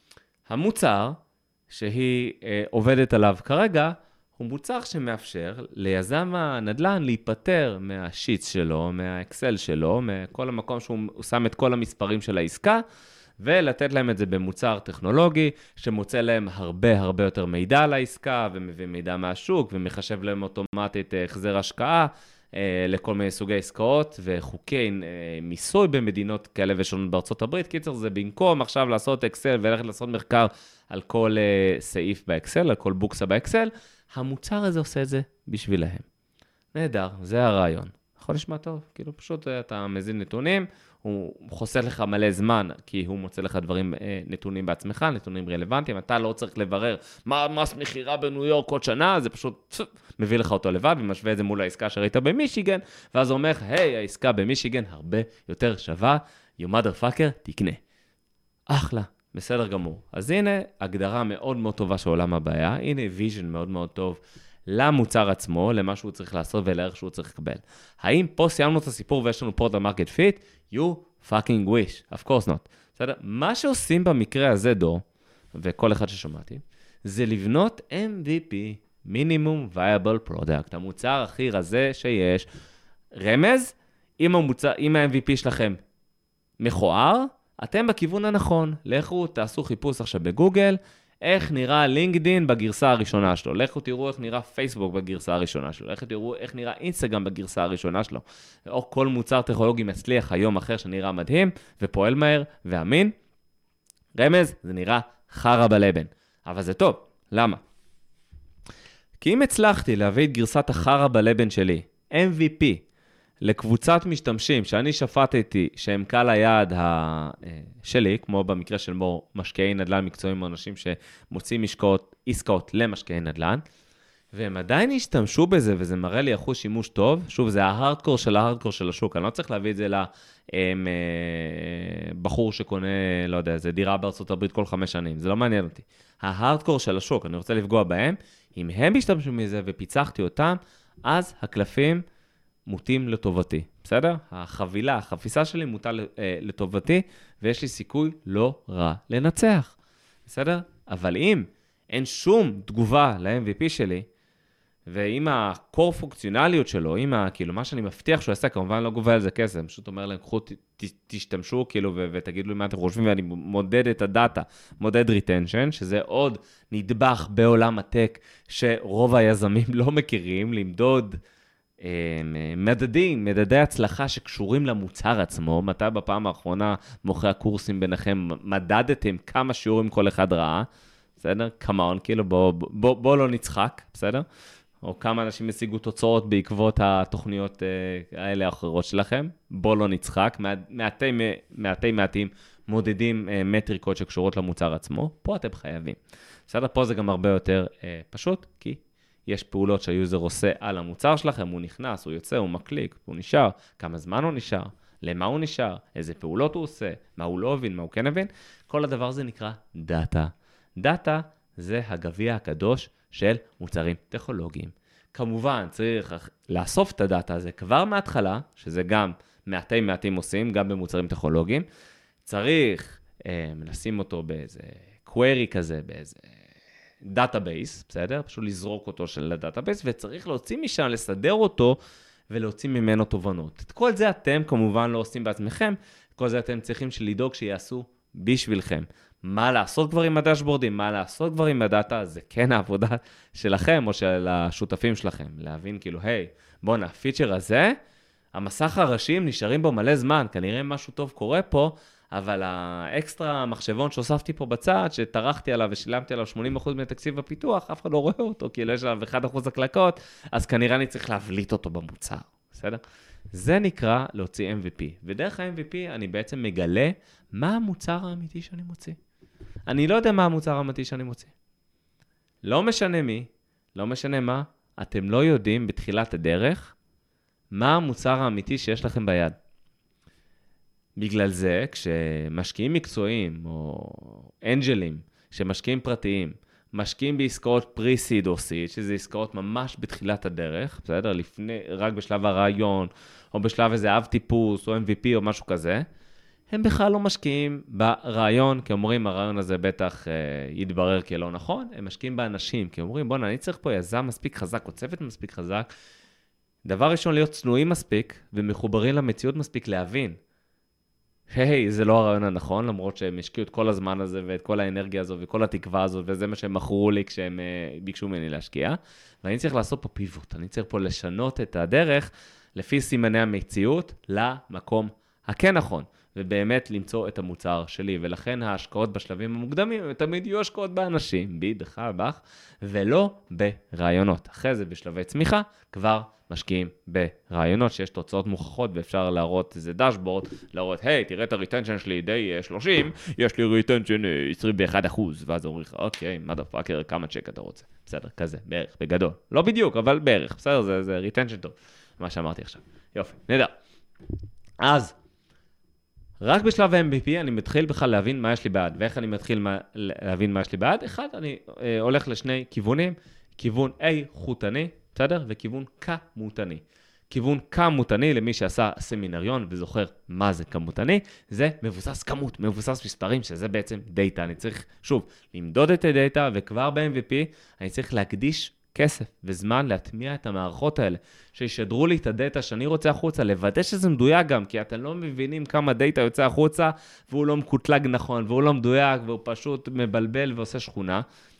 המוצר שהיא אה, עובדת עליו כרגע, הוא מוצר שמאפשר ליזם הנדל"ן להיפטר מהשיטס שלו, מהאקסל שלו, מכל המקום שהוא שם את כל המספרים של העסקה, ולתת להם את זה במוצר טכנולוגי, שמוצא להם הרבה הרבה יותר מידע על העסקה, ומביא מידע מהשוק, ומחשב להם אוטומטית החזר השקעה, אה, לכל מיני סוגי עסקאות, וחוקי אה, מיסוי במדינות כאלה ושונות בארצות הברית. קיצר, זה במקום עכשיו לעשות אקסל, ולכת לעשות מחקר על כל אה, סעיף באקסל, על כל בוקסה באקסל, המוצר הזה עושה את זה בשבילהם. נהדר, זה הרעיון. יכול לשמוע טוב, כאילו פשוט אתה מזין נתונים, הוא חוסך לך מלא זמן, כי הוא מוצא לך דברים, נתונים בעצמך, נתונים רלוונטיים, אתה לא צריך לברר מה מס מחירה בניו יורק עוד שנה, זה פשוט מביא לך אותו לבד, ומשווה את זה מול העסקה שראית במישיגן, ואז הוא אומר, היי, העסקה במישיגן הרבה יותר שווה, you motherfucker, תקנה. אחלה, בסדר גמור. אז הנה הגדרה מאוד מאוד טובה של עולם הבעיה, הנה ויז'ן מאוד מאוד טוב, למוצר עצמו, למה שהוא צריך לעשות ולערך שהוא צריך לקבל. האם פה סיימנו את הסיפור ויש לנו פה את המרקט פיט? You fucking wish, of course not. בסדר? מה שעושים במקרה הזה, דור, וכל אחד ששומעתי, זה לבנות אם וי פי, Minimum Viable Product, המוצר הכי רזה שיש. רמז, אם המוצר, אם ה-אם וי פי שלכם מכוער, אתם בכיוון הנכון. לכו, תעשו חיפוש עכשיו בגוגל, איך נראה לינקדין בגרסה הראשונה שלו, לכו תראו איך נראה פייסבוק בגרסה הראשונה שלו, לכו תראו איך נראה אינסטגרם בגרסה הראשונה שלו, או כל מוצר טכנולוגי מצליח היום אחר שנראה מדהים, ופועל מהר ואמין. רמז, זה נראה חרה בלבן, אבל זה טוב. למה? כי אם הצלחתי להביא את גרסת החרה בלבן שלי, אם וי פי, לקבוצת משתמשים שאני שפטתי שהם קהל היעד שלי, כמו במקרה של מור, משקיעי נדל"ן מקצועיים או אנשים שמוצאים עסקאות, עסקאות למשקיעי נדל"ן, והם עדיין השתמשו בזה, וזה מראה לי אחוז שימוש טוב. שוב, זה ההארדקור של ההארדקור של השוק, אני לא צריך להביא את זה לבחור שקונה, לא יודע, זה דירה בארצות הברית כל חמש שנים, זה לא מעניין אותי. ההארדקור של השוק, אני רוצה לפגוע בהם, אם הם השתמשו מזה ופיצחתי אותם, אז הקלפים מוטים לטובתי, בסדר? החבילה, החפיסה שלי מוטה לטובתי, ויש לי סיכוי לא רע לנצח, בסדר? אבל אם אין שום תגובה ל-אם וי פי שלי, ואם הקור פונקציונליות שלו, אם כאילו מה שאני מבטיח שהוא יעשה, כמובן לא גובה על זה כסף, אני פשוט אומר להם, קחו, ת, תשתמשו כאילו ו- ותגידו לי מה אתם חושבים, ואני מודד את הדאטה, מודד ריטנשן, שזה עוד נדבך בעולם הטק, שרוב היזמים לא מכירים, למדוד מדדים, מדדי הצלחה שקשורים למוצר עצמו. מתי בפעם האחרונה מוכרי הקורסים ביניכם מדדתם כמה שיעורים כל אחד ראה, בסדר? כמון, כאילו בוא, בוא, בוא לא נצחק, בסדר? או כמה אנשים השיגו תוצאות בעקבות התוכניות האלה האחרות שלכם, בוא לא נצחק, מעטי, מעטי מעטים מודדים מטריקות שקשורות למוצר עצמו, פה אתם חייבים. בסדר? פה זה גם הרבה יותר פשוט, כי יש פעולות שהיוזר עושה על המוצר שלכם, הוא נכנס, הוא יוצא, הוא מקליק, הוא נשאר, כמה זמן הוא נשאר, למה הוא נשאר, איזה פעולות הוא עושה, מה הוא לא הבין, מה הוא כן הבין, כל הדבר הזה נקרא דאטה. דאטה זה הגביע הקדוש של מוצרים טכנולוגיים. כמובן, צריך לאסוף את הדאטה הזה כבר מההתחלה, שזה גם מעטי מעטים עושים, גם במוצרים טכנולוגיים. צריך אה, לשים אותו באיזה query כזה, באיזה דאטאבייס, בסדר? פשוט לזרוק אותו של הדאטאבייס, וצריך להוציא משם, לסדר אותו, ולהוציא ממנו תובנות. את כל זה אתם כמובן לא עושים בעצמכם, את כל זה אתם צריכים לדאוג שיעשו בשבילכם. מה לעשות כבר עם הדשבורדים, מה לעשות כבר עם הדאטה, זה כן העבודה שלכם או של השותפים שלכם. להבין כאילו, היי, בוא נה, הפיצ'ר הזה, המסך הראשיים נשארים בו מלא זמן, כנראה משהו טוב קורה פה, אבל האקסטרה מחשבון שהוספתי פה בצד, שטרחתי עליו ושילמתי עליו שמונים אחוז מתקציב הפיתוח, אף אחד לא רואה אותו, כי יש עליו אחד אחוז הקלקות, אז כנראה אני צריך להבליט אותו במוצר, בסדר? זה נקרא להוציא אם וי פי, ודרך ה-אם וי פי אני בעצם מגלה מה המוצר האמיתי שאני מוציא. אני לא יודע מה המוצר האמיתי שאני מוציא. לא משנה מי, לא משנה מה, אתם לא יודעים בתחילת הדרך מה המוצר האמיתי שיש לכם ביד. בגלל זה, כשמשקיעים מקצועיים או אנג'לים, שמשקיעים פרטיים, משקיעים בעסקאות פרי-סיד או סיד, שזה עסקאות ממש בתחילת הדרך, בסדר? לפני, רק בשלב הרעיון, או בשלב איזה אב טיפוס, או אם וי פי או משהו כזה, הם בכלל לא משקיעים ברעיון, כי אומרים, הרעיון הזה בטח אה, יתברר כלא נכון, הם משקיעים באנשים, כי אומרים, בוא, אני צריך פה יזם מספיק חזק, או צוות מספיק חזק, דבר ראשון, להיות צנועים מספיק, ומחוברים למציאות מספיק להבין, היי, זה לא הרעיון הנכון, למרות שהם השקיעו את כל הזמן הזה, ואת כל האנרגיה הזו, וכל התקווה הזו, וזה מה שהם מכרו לי כשהם uh, ביקשו ממני להשקיע. ואני צריך לעשות פה פיבוט, אני צריך פה לשנות את הדרך, לפי סימני המציאות, למקום הכן נכון, ובאמת למצוא את המוצר שלי. ולכן ההשקעות בשלבים המוקדמים, הם תמיד יהיו השקעות באנשים, בי, בך, בך, ולא ברעיונות. אחרי זה, בשלבי צמיחה, כבר משקיעים ברעיונות שיש תוצאות מוכחות, ואפשר להראות איזה דשבורד, להראות, היי, תראה את הריטנשן שלי די שלושים, יש לי ריטנשן עשרים ואחד אחוז, ואז אומרים לך, אוקיי, motherfucker, כמה צ'ק אתה רוצה? בסדר, כזה, בערך, בגדול. לא בדיוק, אבל בערך, בסדר, זה, זה ריטנשן טוב, מה שאמרתי עכשיו. יופי, נדע. אז, רק בשלב ה-אם וי פי אני מתחיל בכלל להבין מה יש לי בעד, ואיך אני מתחיל מה, להבין מה יש לי בעד. אחד, אני אה, הולך לשני כיוונים, כיוון איכותני, בסדר? וכיוון כמותני. כיוון כמותני, למי שעשה סמינריון וזוכר מה זה כמותני, זה מבוסס כמות, מבוסס מספרים, שזה בעצם דאטה. אני צריך, שוב, למדוד את הדאטה, וכבר ב-אם וי פי אני צריך להקדיש כסף וזמן להטמיע את המערכות האלה, שישדרו לי את הדאטה שאני רוצה החוצה, לוודא שזה מדויק גם, כי אתם לא מבינים כמה דאטה יוצא החוצה, והוא לא מקוטלג נכון, והוא לא מדויק, והוא פשוט מבלבל ועושה שכונה.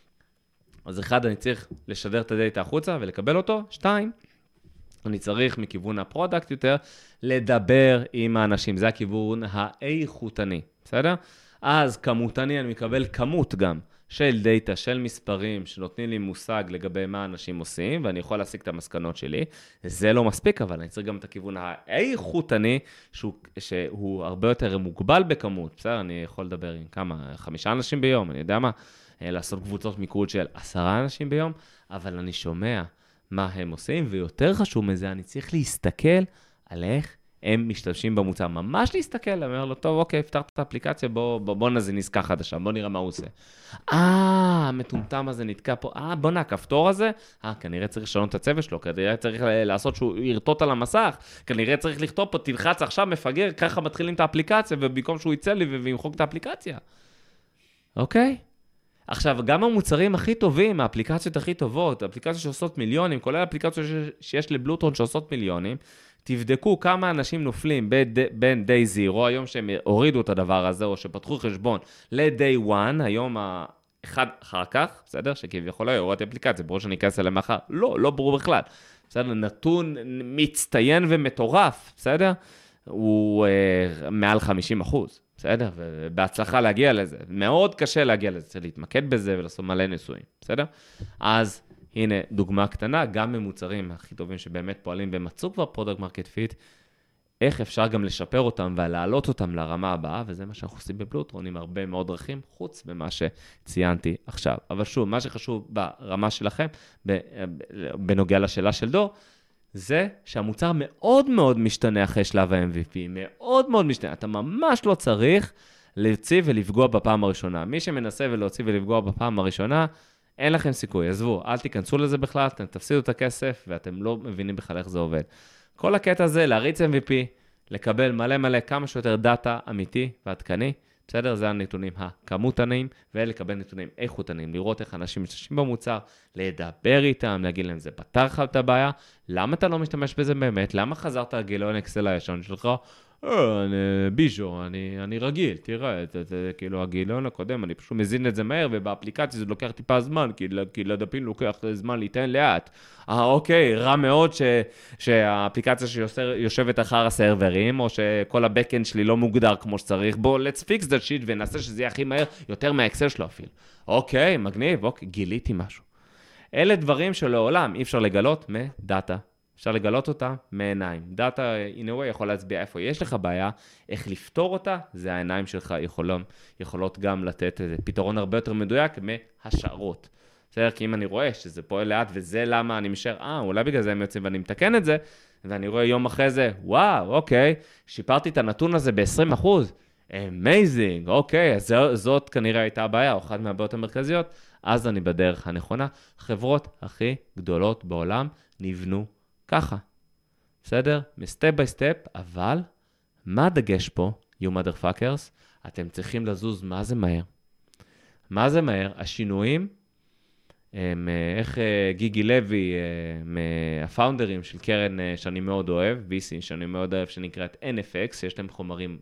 אז אחד, אני צריך לשדר את הדאטה החוצה ולקבל אותו. שתיים, אני צריך מכיוון הפרודקט יותר, לדבר עם האנשים. זה הכיוון האיכותני, בסדר? אז כמותני אני מקבל כמות גם של דאטה, של מספרים, שנותנים לי מושג לגבי מה אנשים עושים, ואני יכול להסיק את המסקנות שלי. זה לא מספיק, אבל אני צריך גם את הכיוון האיכותני, שהוא, שהוא הרבה יותר מוגבל בכמות. בסדר? אני יכול לדבר עם כמה, חמישה אנשים ביום, אני יודע מה. לעשות קבוצות מיקוד של עשרה אנשים ביום, אבל אני שומע מה הם עושים, ויותר חשוב מזה, אני צריך להסתכל על איך הם משתמשים במוצר. ממש להסתכל, אני אומר לו, טוב, אוקיי, פתח את האפליקציה, בוא, בוא, בוא נזין עסקה חדשה, בוא נראה מה הוא עושה. אה, המטומטם הזה נתקע פה, אה, בוא נה, הכפתור הזה, אה, כנראה צריך לשנות את הצוות שלו, כנראה צריך לעשות שהוא ירטוט על המסך, כנראה צריך לכתוב פה, תלחץ עכשיו, מפגר, ככה מתחילים את האפליקציה, ובמקום שהוא יצא לי וימחוק את האפליקציה. אוקיי? עכשיו, גם המוצרים הכי טובים, האפליקציות הכי טובות, האפליקציות שעושות מיליונים, כולל האפליקציות שיש לבלוטרון שעושות מיליונים, תבדקו כמה אנשים נופלים בין day zero, היום שהם הורידו את הדבר הזה, או שפתחו חשבון ל-day one, היום האחד אחר כך, בסדר? שכביכול לא הורדתי אפליקציה, ברור שאני אכנס אליהם אחר, לא, לא ברור בכלל. בסדר? נתון מצטיין ומטורף, בסדר? הוא uh, מעל חמישים אחוז. בסדר? ובהצלחה להגיע לזה. מאוד קשה להגיע לזה, צריך להתמקד בזה ולעשות מלא ניסויים. בסדר? אז הנה דוגמה קטנה, גם ממוצרים הכי טובים שבאמת פועלים ומצאו כבר פרודקט מרקט פיט, איך אפשר גם לשפר אותם ולהעלות אותם לרמה הבאה, וזה מה שאנחנו עושים בבלוטרון עם הרבה מאוד דרכים, חוץ ממה שציינתי עכשיו. אבל שוב, מה שחשוב ברמה שלכם, בנוגע לשאלה של דור, זה שהמוצר מאוד מאוד משתנה אחרי שלב ה-אם וי פי, מאוד מאוד משתנה. אתה ממש לא צריך להוציא ולפגוע בפעם הראשונה. מי שמנסה ולהוציא ולפגוע בפעם הראשונה, אין לכם סיכוי. עזבו, אל תיכנסו לזה בכלל, אתם תפסידו את הכסף, ואתם לא מבינים בכלל איך זה עובד. כל הקטע הזה, להריץ אם וי פי, לקבל מלא מלא כמה שיותר דאטה אמיתי ועדכני, בסדר? זה הנתונים הכמותניים, ולקבל נתונים איכותניים, לראות איך אנשים משתמשים במוצר, לדבר איתם, להגיד להם, זה פתר לך את הבעיה, למה אתה לא משתמש בזה באמת? למה חזרת לגיליון אקסל הישן שלך? אה, אני, ביז'ו, אני, אני רגיל, תראה, זה, זה, כאילו הגיליון הקודם, אני פשוט מזין את זה מהר, ובאפליקציה זה לוקח טיפה זמן, כי, כי לדפים לוקח זמן להתאן לאט. אה, אוקיי, רע מאוד ש, שהאפליקציה שיושבת אחר הסרברים, או שכל הבקאנד שלי לא מוגדר כמו שצריך, בוא, let's fix that shit, ונעשה שזה יהיה הכי מהר, יותר מהאקסל שלו אפילו. אוקיי, מגניב, אוקיי, גיליתי משהו. אלה דברים שלעולם אי אפשר לגלות מדאטה. אפשר לגלות אותה מעיניים. דאטה, in a way, יכול להצביע איפה יש לך בעיה, איך לפתור אותה, זה העיניים שלך יכולים, יכולות גם לתת פתרון הרבה יותר מדויק מהשערות. בסדר, כי אם אני רואה שזה פועל לאט, וזה למה אני משאר, אה, אולי בגלל זה הם יוצאים ואני מתקן את זה, ואני רואה יום אחרי זה, וואו, אוקיי, שיפרתי את הנתון הזה ב-עשרים אחוז, amazing, אוקיי, אז זאת כנראה הייתה הבעיה, או אחת מהבעיות המרכזיות, אז אני בדרך הנכונה. חברות הכי גדולות בעולם נבנו ככה, בסדר? מסטפ ביי סטפ, אבל מה הדגש פה, you motherfuckers? אתם צריכים לזוז מה זה מהר. מה זה מהר? השינויים, הם, איך גיגי לוי, מהפאונדרים של קרן שאני מאוד אוהב, וי סי שאני מאוד אוהב, שנקראת אן אף אקס, יש להם חומרים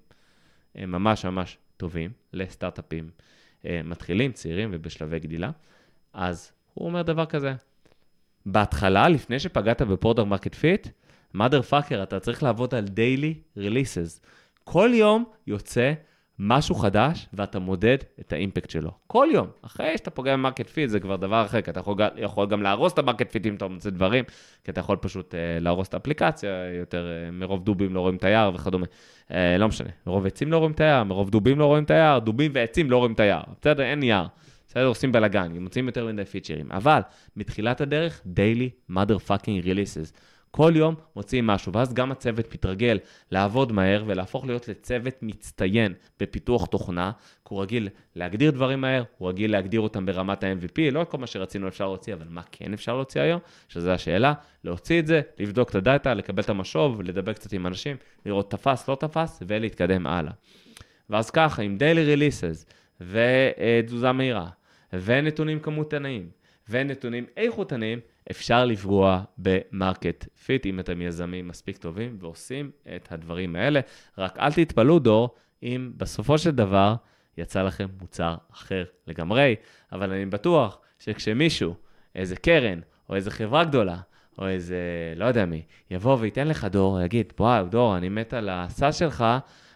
ממש ממש טובים לסטארט-אפים מתחילים, צעירים ובשלבי גדילה. אז הוא אומר דבר כזה, בהתחלה, לפני שפגעת בפרודקט מרקט פיט, motherfucker, אתה צריך לעבוד על daily releases. כל יום יוצא משהו חדש, ואתה מודד את האימפקט שלו. כל יום. אחרי שאתה פוגע במרקט פיט, זה כבר דבר אחר, כי אתה יכול, יכול גם להרוס את המרקט פיט אם אתה מוצא דברים, כי אתה יכול פשוט אה, להרוס את האפליקציה, יותר אה, מרוב דובים לא רואים את היער וכדומה. אה, לא משנה, מרוב עצים לא רואים את היער, מרוב דובים לא רואים את היער, דובים ועצים לא רואים את היער. בסדר, אין יער. בסדר, עושים בלגן, מוצאים יותר מדי פיצ'רים. אבל, מתחילת הדרך, daily motherfucking releases. כל יום מוצאים משהו, ואז גם הצוות מתרגל לעבוד מהר, ולהפוך להיות לצוות מצטיין בפיתוח תוכנה, כי הוא רגיל להגדיר דברים מהר, הוא רגיל להגדיר אותם ברמת ה-אם וי פי, לא כל מה שרצינו אפשר להוציא, אבל מה כן אפשר להוציא היום? שזו השאלה, להוציא את זה, לבדוק את הדאטה, לקבל את המשוב, לדבר קצת עם אנשים, לראות תפס, לא תפס, ולהתקדם הלאה. ואז ככה, עם daily releases, ותזוזה מהירה, ונתונים כמותניים, ונתונים איכותניים, אפשר לפגוע במרקט פיט, אם אתם יזמים מספיק טובים, ועושים את הדברים האלה. רק אל תתפלו דור, אם בסופו של דבר יצא לכם מוצר אחר לגמרי, אבל אני בטוח שכשמישהו, איזה קרן, או איזה חברה גדולה, או איזה, לא יודע מי, יבוא וייתן לך דור, יגיד, וואו, דור, אני מת על הסאס שלך,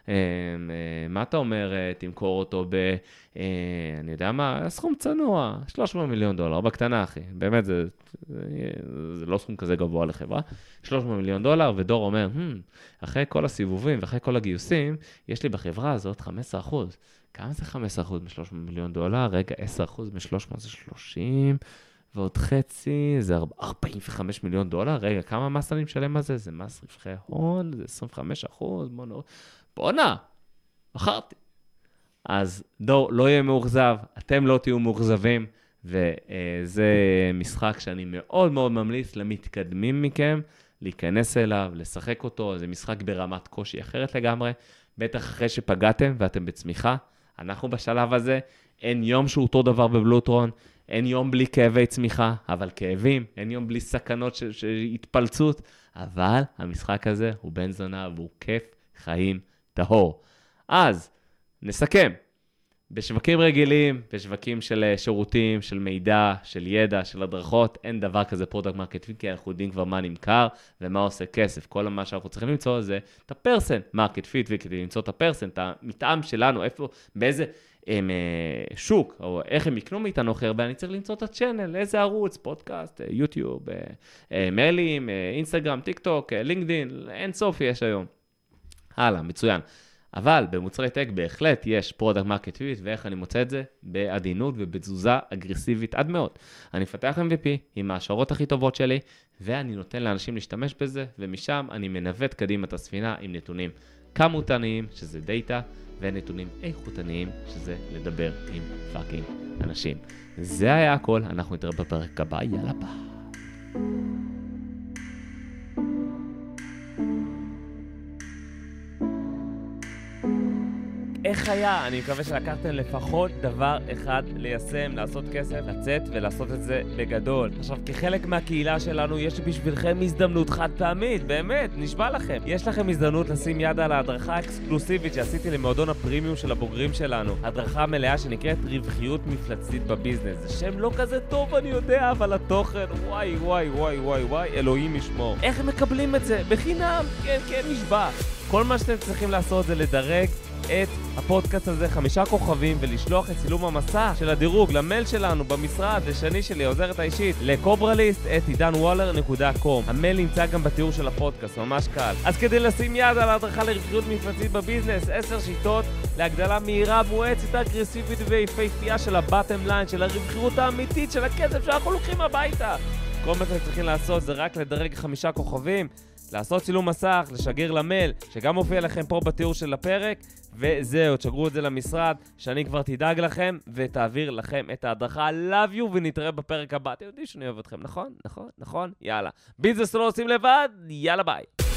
מה אתה אומר, תמכור אותו ב, אני יודע מה, סכום צנוע, שלוש מאות מיליון דולר, בקטנה אחי, באמת זה, זה, זה לא סכום כזה גבוה לחברה, שלוש מאות מיליון דולר, ודור אומר, hmm, אחרי כל הסיבובים ואחרי כל הגיוסים, יש לי בחברה הזאת חמישה עשר אחוז, כמה זה חמישה עשר אחוז מ-שלוש מאות מיליון דולר? רגע, עשרה אחוז מ-שלוש מאות זה שלושים, ועוד חצי, זה ארבעים וחמישה מיליון דולר, רגע, כמה מס אני משלם על זה? זה מס רווחי הון, זה עשרים וחמישה אחוז, בוא נראה. בואנה, בחרתי. אז דור, לא יהיה מאוכזב, אתם לא תהיו מאוכזבים, וזה משחק שאני מאוד מאוד ממליץ למתקדמים מכם, להיכנס אליו, לשחק אותו, זה משחק ברמת קושי אחרת לגמרי, בטח אחרי שפגעתם ואתם בצמיחה, אנחנו בשלב הזה, אין יום שהוא אותו דבר בבלוטרון, אין יום בלי כאבי צמיחה, אבל כאבים, אין יום בלי סכנות של, של התפלצות, אבל המשחק הזה הוא בן זונה והוא כיף חיים טהור. אז נסכם, בשווקים רגילים, בשווקים של שירותים, של מידע, של ידע, של הדרכות, אין דבר כזה פרודקט מרקט פיט, כי אנחנו יודעים כבר מה נמכר ומה עושה כסף. כל מה שאנחנו צריכים למצוא זה את הפרסן מרקט פיט, וכדי למצוא את הפרסן, את המטעם שלנו, איפה, באיזה הם, שוק, או איך הם יקנו מאיתנו אחר, ואני צריך למצוא את הצ'אנל, איזה ערוץ, פודקאסט, יוטיוב, מיילים, אינסטגרם, טיק טוק, לינקדין, אין סוף יש היום. הלאה, מצוין. אבל במוצרי טק בהחלט יש פרודקט מרקט פיט, ואיך אני מוצא את זה? בעדינות ובתזוזה אגרסיבית עד מאוד. אני מפתח אם וי פי עם ההשערות הכי טובות שלי, ואני נותן לאנשים להשתמש בזה, ומשם אני מנווט קדימה את הספינה עם נתונים כמותניים, שזה דאטה, ונתונים איכותניים, שזה לדבר עם פאקינג אנשים. זה היה הכל, אנחנו נתראה בפרק הבא, יאללה ביי. איך היה? אני מקווה שלקחתם לפחות דבר אחד ליישם, לעשות כסף, לצאת ולעשות את זה בגדול. עכשיו, כחלק מהקהילה שלנו, יש בשבילכם הזדמנות חד פעמית, באמת, נשבע לכם. יש לכם הזדמנות לשים יד על ההדרכה האקסקלוסיבית שעשיתי למועדון הפרימיום של הבוגרים שלנו. הדרכה מלאה שנקראת רווחיות מפלצתית בביזנס. זה שם לא כזה טוב, אני יודע, אבל התוכן, וואי, וואי, וואי, וואי, וואי, אלוהים ישמור. איך הם מקבלים את זה? בחינם, כן, כן, נשבע. כל מה שאתם צריכים לעשות זה לדרג את הפודקאסט הזה חמישה כוכבים ולשלוח את צילום המסע של הדירוג למייל שלנו במשרד, לשני שלי, העוזרת האישית, לקוברליסט את עידן וולר נקודה קום. המייל נמצא גם בתיאור של הפודקאסט, ממש קל. אז כדי לשים יד על ההדרכה לרווחיות מפלצתית בביזנס, עשר שיטות להגדלה מהירה, מואצת, אגרסיבית ויפהפייה של הבטם ליין, של הרווחיות האמיתית, של הכסף שאנחנו לוקחים הביתה. כל מה שאתם צריכים לעשות זה רק לדרג חמישה כוכבים, לעשות צילום מסך, לשגר למייל, שגם מופיע לכם פה בתיאור של הפרק, וזהו, תשגרו את זה למשרד, שאני כבר תדאג לכם, ותעביר לכם את ההדרכה. love you, ונתראה בפרק הבא. אתם יודעים שאני אוהב אתכם, נכון? נכון? נכון? יאללה. ביזנס לא עושים לבד, יאללה ביי.